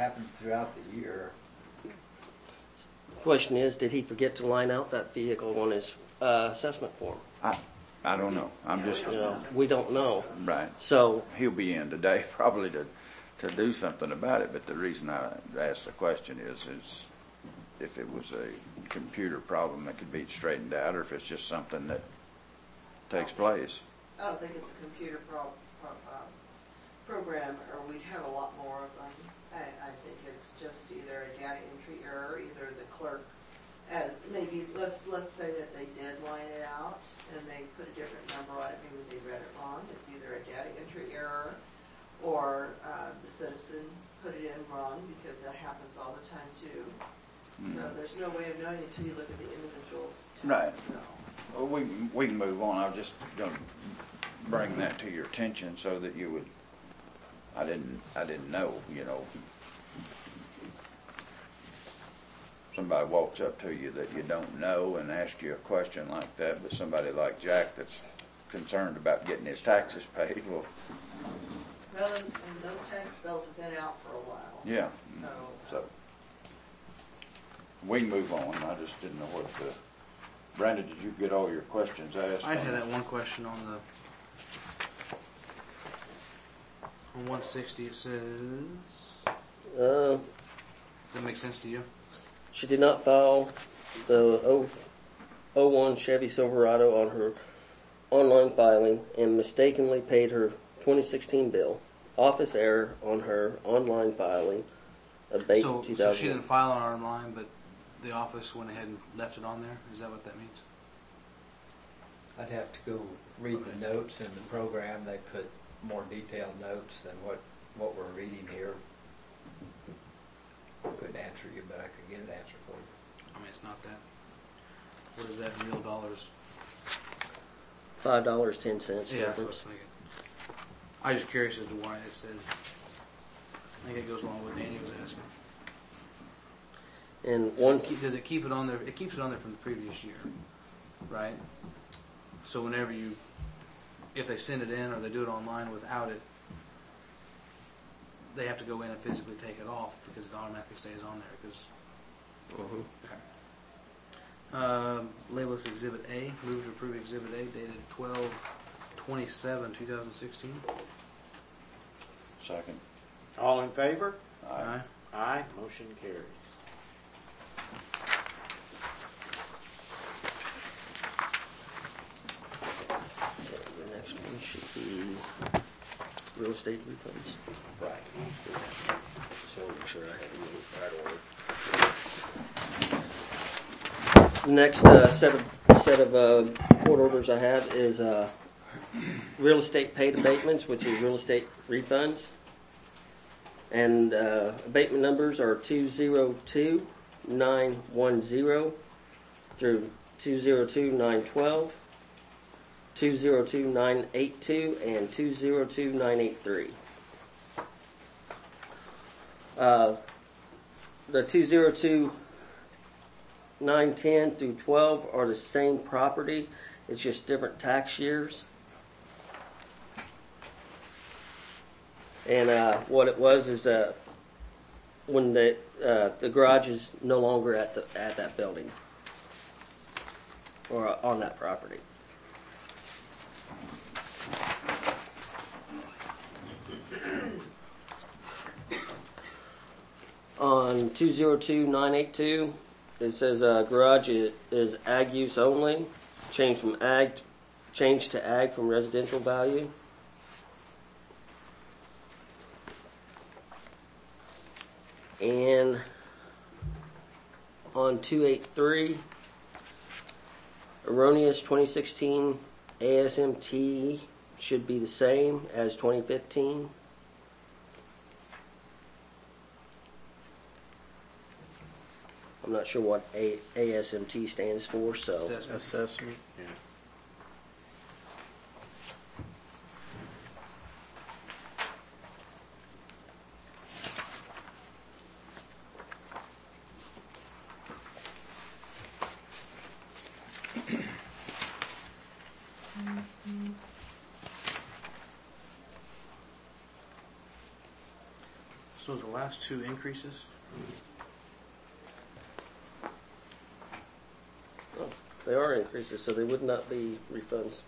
happens throughout the year. Question is, did he forget to line out that vehicle on his assessment form? I don't know. I'm just, We don't know. right. So He'll be in today probably to do something about it, but the reason I asked the question is if it was a computer problem that could be straightened out, or if it's just something that takes place. I don't think it's a computer program, or we'd have a lot more of them. I think it's just either a data entry error, either the clerk, maybe let's say that they did line it out and they put a different number on it. Maybe they read it wrong. It's either a data entry error, or the citizen put it in wrong, because that happens all the time too. So there's no way of knowing until you look at the individual's text. Right. No. Well, we can move on. I was just going to bring that to your attention so that you would. I didn't know. Somebody walks up to you that you don't know and asks you a question like that, but somebody like Jack that's concerned about getting his taxes paid. Well, and those tax bills have been out for a while. Yeah. So we can move on. I just didn't know what the. Brandon, did you get all your questions asked? I just had that one question on 160. It says. Does that make sense to you? she did not file the 01 Chevy Silverado on her online filing and mistakenly paid her 2016 bill. Office error on her online filing of date 2000. So she didn't file it online, but the office went ahead and left it on there? Is that what that means? I'd have to go read the notes in the program. They put more detailed notes than what we're reading here. I couldn't answer you, but I could get an answer for you. I mean, it's not that. What is that in real dollars? $5.10 Yeah, that's what I was thinking. I was just curious as to why it says. I think it goes along with what Danny was asking. And one Does it keep it on there? It keeps it on there from the previous year, right? So whenever if they send it in or they do it online without it, they have to go in and physically take it off because it automatically stays on there. Because label this Exhibit A. Move to approve Exhibit A dated 12/27/2016. Second. All in favor? Aye. Aye. Motion carries. The next one should be real estate refunds. Right. Just want to make sure I have the right order. The next set of court orders I have is real estate paid abatements, which is real estate refunds. And abatement numbers are 202910 through 202912, 202982, and 202983. The 202910 through 12 are the same property. It's just different tax years. And what it was is when the garage is no longer at that building or on that property. On 202982, it says garage is ag use only. Change to ag from residential value. And on 283, erroneous 2016 ASMT should be the same as 2015. I'm not sure what ASMT stands for, so Assessment. Yeah. So is the last two increases? Oh, they are increases, so they would not be refunds.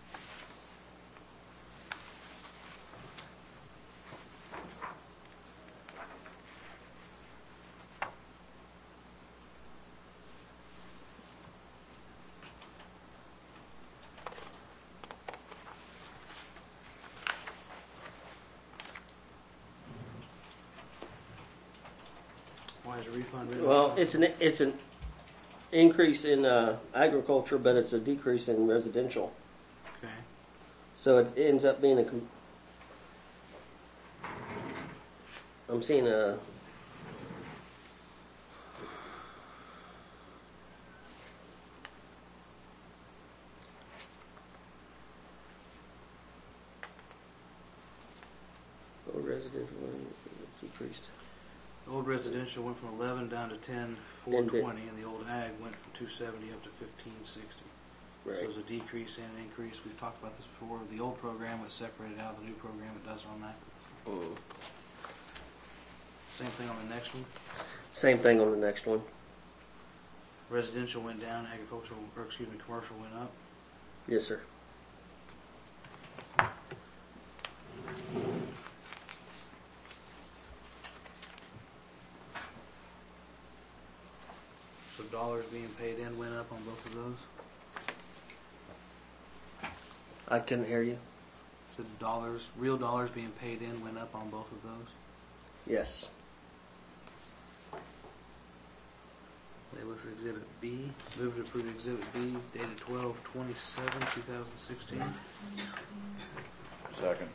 Why is a refund written? Well, it's an increase in agriculture, but it's a decrease in residential. Okay. So it ends up being I'm seeing a. Oh, residential decreased. The old residential went from 11 down to 10, And 420, and the old ag went from 270 up to 1560. So Right. there's a decrease and an increase. We've talked about this before. The old program was separated out. The new program, it does on that. Same thing on the next one. Same thing on the next one. Residential went down, agricultural, or excuse me, commercial went up. Yes, sir. So dollars being paid in went up on both of those. I couldn't hear you. So dollars, real dollars being paid in went up on both of those. Yes. Labels Exhibit B. Move to approve Exhibit B, dated 12/27/2016. Second.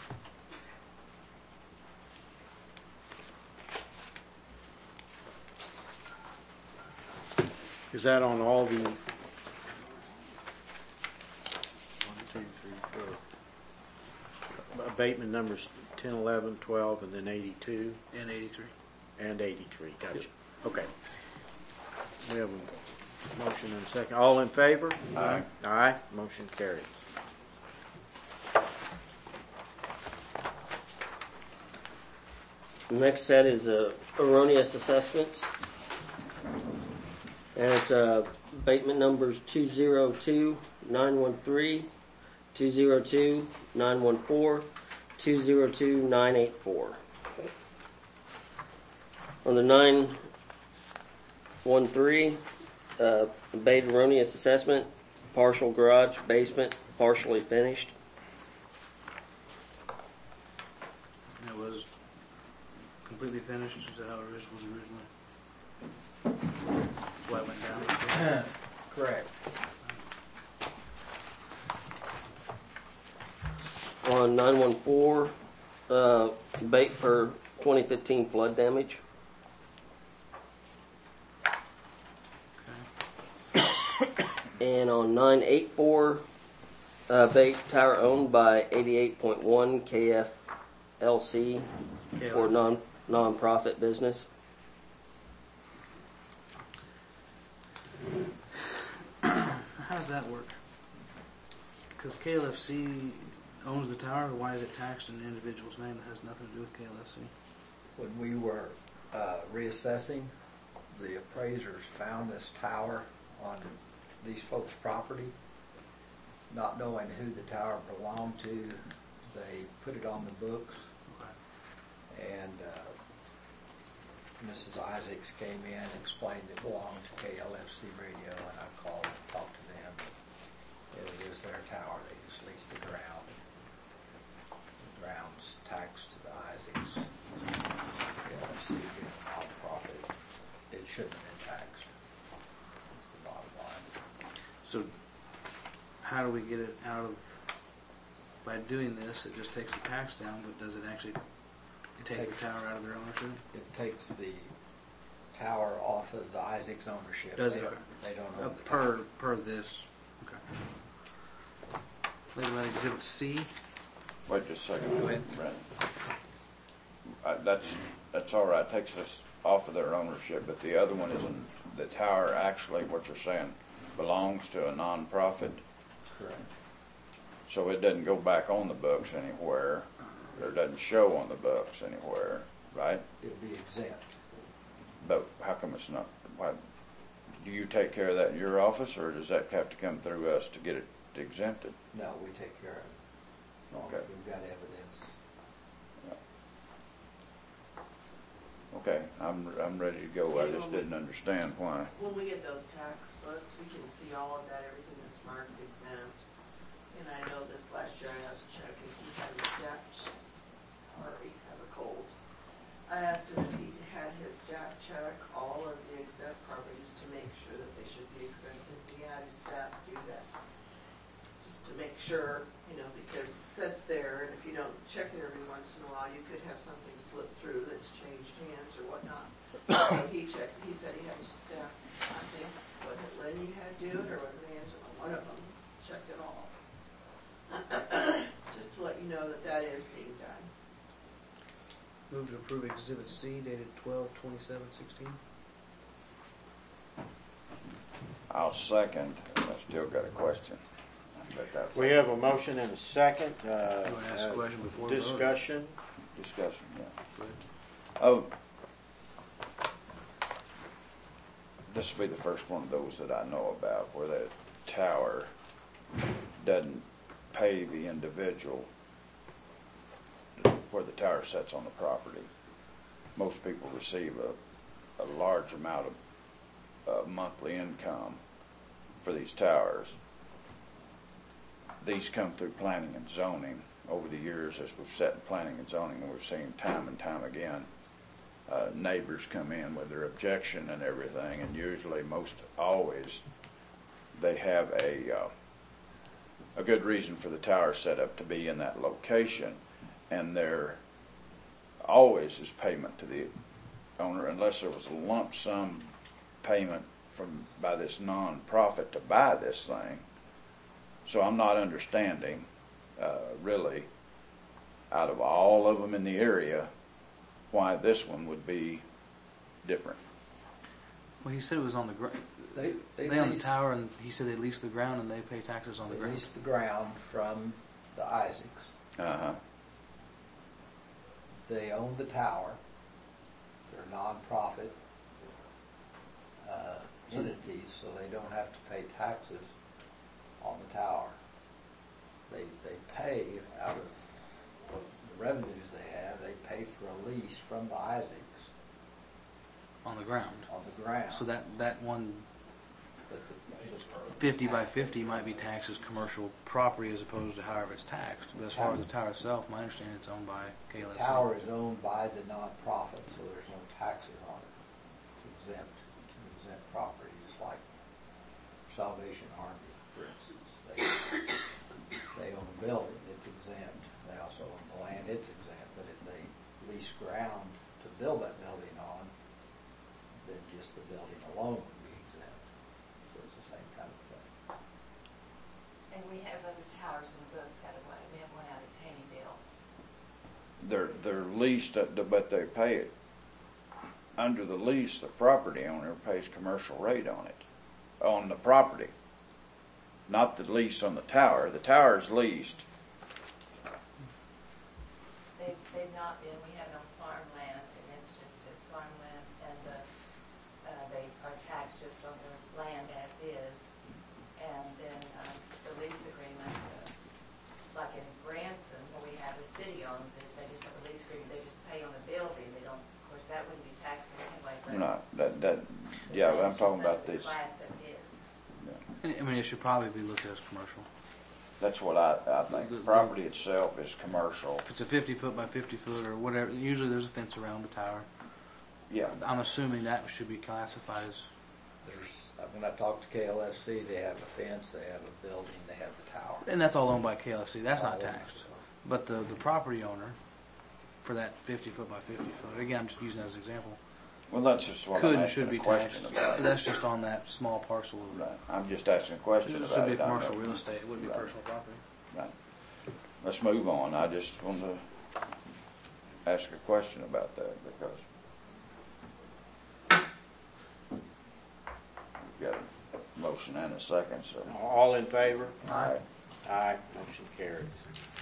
Is that on all the 1, 2, 3, 4 abatement numbers 10, 11, 12, and then 82 And 83. and 83? Gotcha. Okay. We have a motion and a second. All in favor? Aye. Aye. Motion carries. The next set is erroneous assessments. And it's abatement numbers 202-913, 202-914, 202-984. On the 913, abate erroneous assessment, partial garage basement, partially finished. And it was completely finished. Is that how it was originally? That's why it went down. Correct. On 914, abate per 2015 flood damage. Okay. And on 984, abate tower owned by 88.1 KFLC for non-profit business. How does that work? Because KLFC owns the tower, why is it taxed in an individual's name that has nothing to do with KLFC? When we were reassessing, the appraisers found this tower on these folks' property. Not knowing who the tower belonged to, they put it on the books, and Mrs. Isaacs came in and explained it belonged to KLFC Radio, and I called and talked to them. It is their tower, they just lease the ground. The ground's taxed to the Isaacs. KLFC being a nonprofit, it shouldn't have been taxed. That's the bottom line. So how do we get it out of, by doing this, it just takes the tax down, but does it actually take the tower out of their ownership? It takes the tower off of the Isaacs ownership. Does They it? don't- They don't own the tower. Per this. Okay. Think about Exhibit C. Wait just a second. Go ahead. Brent. That's all right. Takes us off of their ownership, but the other one isn't. The tower actually, what you're saying, belongs to a nonprofit, Correct. so it doesn't go back on the books anywhere, or doesn't show on the books anywhere. right? It'll be exempt. But how come it's not? Why, do you take care of that in your office, or does that have to come through us to get it exempted? No, we take care of it. As long as Okay. we've got evidence. Okay, I'm ready to go. I just didn't understand why. When we get those tax books, we can see all of that, everything that's marked exempt. And I know this last year I asked Chuck if he had his staff, sorry, have a cold. I asked him if he had his staff check all of the exempt properties to make sure that they should be exempted. He had his staff do that, just to make sure, because it sits there, and if you don't check it every once in a while, you could have something slip through that's changed hands or whatnot. So he checked, he said he had his staff, I think, was it Lenny had to do it, or was it Angela? One of them checked it all. Just to let you know that that is being done. Move to approve Exhibit C dated 12/27/16. I'll second. I've still got a question. But that's We have a motion and a second. You want to ask a question before we vote? Discussion. discussion, yeah. Oh, this will be the first one of those that I know about where the tower doesn't pay the individual where the tower sits on the property. Most people receive a large amount of monthly income for these towers. These come through planning and zoning over the years as we've sat in planning and zoning, and we've seen time and time again neighbors come in with their objection and everything, and usually, most always, they have a good reason for the tower setup to be in that location, and there always is payment to the owner unless there was a lump sum payment by this non-profit to buy this thing. So I'm not understanding, really, out of all of them in the area, why this one would be different. Well, he said it was on the ground. They They own the lease- tower, and he said they lease the ground and they pay taxes on the They ground. lease the ground from the Isaacs. Uh-huh. They own the tower. They're nonprofit entities, so they don't have to pay taxes on the tower. They pay out of the revenues they have. They pay for a lease from the Isaacs On the ground. on the ground. So that one But the 50 by 50 might be taxed as commercial property as opposed to however it's taxed. But as far as the tower itself, my understanding it's owned by KLS. The tower is owned by the nonprofit, so there's no taxes on it. It's exempt property, just like Salvation Army, for instance. They own a building, it's exempt. They also own the land, it's exempt. But if they lease ground to build that building on, then just the building alone would be exempt. So it's the same kind of thing. And we have other towers in the books out of one. We have one out at Taneyville. They're leased, but they pay it. Under the lease, the property owner pays commercial rate on it, on the property, not the lease on the tower. The tower is leased. They've not been. We have it on farmland, and it's just as farmland, and they are taxed just on the land as is. And then the lease agreement, like in Branson, where we have the city owns it, they just have a lease agreement. They just pay on the building. They don't. Of course, that wouldn't be taxed anyway. No, yeah, I'm talking about this. Class that is. I mean, it should probably be looked at as commercial. That's what I think. The property itself is commercial. If it's a 50 foot by 50 foot or whatever, usually there's a fence around the tower. Yeah. I'm assuming that should be classified as. When I talked to KLFC, they have a fence, they have a building, they have the tower. And that's all owned by KLC. That's not All owned. taxed. But the property owner for that 50 foot by 50 foot, again, I'm just using that as an example, Well, that's just what could I'm and should asking be a question taxed. about. That's just on that small parcel. Right. I'm just asking a question It about should be it. I commercial know. real estate. It wouldn't be Right. personal property. Right. Let's move on. I just wanted to ask a question about that because we've got a motion and a second, so. All in favor? Aye. Aye. Motion carries.